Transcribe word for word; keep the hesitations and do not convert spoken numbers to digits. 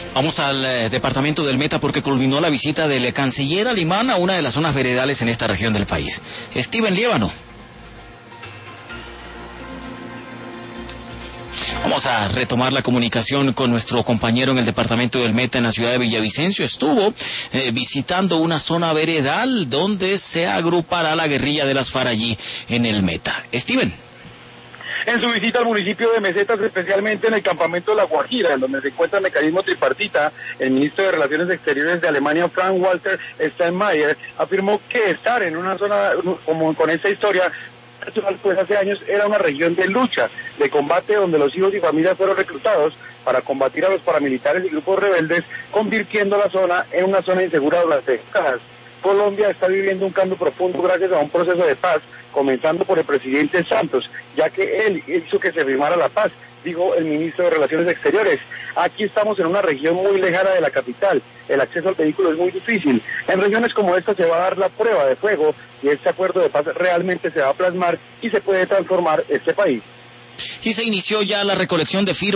Vamos al eh, departamento del Meta porque culminó la visita del canciller alemán a una de las zonas veredales en esta región del país. Steven Liévano. Vamos a retomar la comunicación con nuestro compañero en el departamento del Meta en la ciudad de Villavicencio. Estuvo eh, visitando una zona veredal donde se agrupará la guerrilla de las FARC allí en el Meta. Steven. En su visita al municipio de Mesetas, especialmente en el campamento de La Guajira, en donde se encuentra el mecanismo tripartita, el ministro de Relaciones Exteriores de Alemania, Frank-Walter Steinmeier, afirmó que estar en una zona como con esta historia, pues hace años era una región de lucha, de combate, donde los hijos y familias fueron reclutados para combatir a los paramilitares y grupos rebeldes, convirtiendo la zona en una zona insegura durante décadas. Colombia está viviendo un cambio profundo gracias a un proceso de paz, comenzando por el presidente Santos, ya que él hizo que se firmara la paz, dijo el ministro de Relaciones Exteriores. Aquí estamos en una región muy lejana de la capital, el acceso al vehículo es muy difícil. En regiones como esta se va a dar la prueba de fuego y este acuerdo de paz realmente se va a plasmar y se puede transformar este país. Y se inició ya la recolección de firmas